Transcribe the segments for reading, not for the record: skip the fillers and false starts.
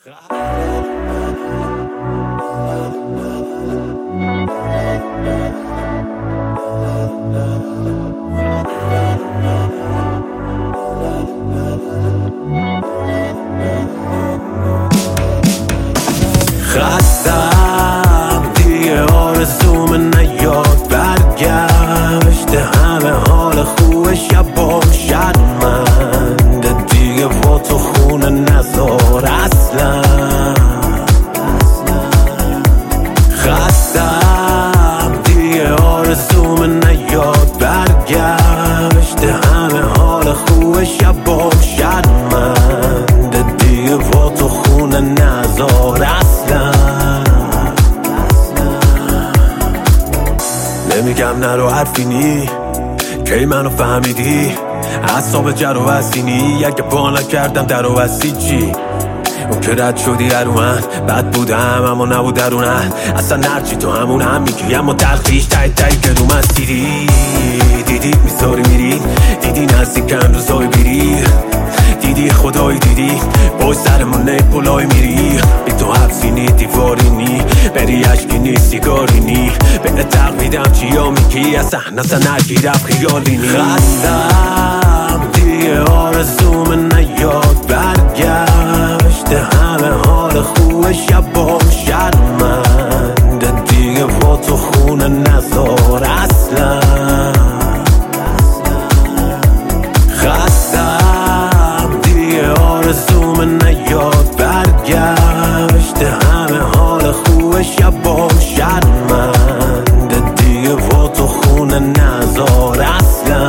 خستم دیگه آرزوم نیاد برگشت همه حال خوب شبام شرمنده دیگه با تو خونه نذار اصلا خستم دیگه آرزوم نیاد برگشت همه حال خوب شبام شرمنده دیگه با تو خونه نذار اصلا نمیگم نرو حرفی نی کی منو فهمیدی اعصاب جر و وسینی اگه پا نکردم در و وسی چی اون که رد شدی رو من بد بودم اما نبود درونن اصلا نرچی تو همون هم میگی اما تلخیش تایی که رو من دیدی میذاری میری دیدی نزدیکم روزای بیری دیدی خدایی دیدی باید سرمون نیپولای میری بی تو حبسی نی دیواری نی بری عشقی نی سیگاری نی به تقلیدم چیا میگی اصلا نگیرم خیالی نی خستم دیگه آرزوم نیاد برگشت همه حال خوب شبام شرمنده دیگه با تو خونه نذار اصلا خستم دیگه آرزوم نیاد برگشت همه حال خوب شبام شرمنده دیگه با تو خونه نذار اصلا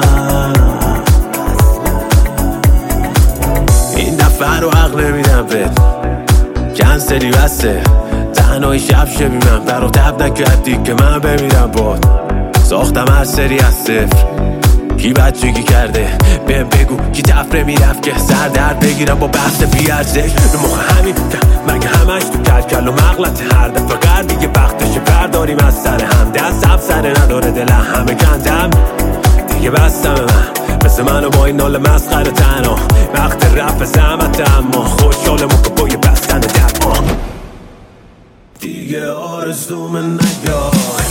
این دفعه رو عقل نمیدم بد کنسلی بسته تنهایی شب شبی من برا تب نکردی که من بمیرم باد ساختم هر سری از صفر کی بچگی کرده بهم بگو کی تفره میرفت که سر درد بگیرم با بحث بیارزش رو مخ همین مگه همش تو کلکل و مغلط هر دفعه قردی که بختش برداریم از سر هم دستم سر نداره دل همه کندم دیگه بستم من مثل منو با این نال مسخره تنها وقت رفت زحمت اما خوشحالم که با یه بستن درمان دیگه آرزوم نیاد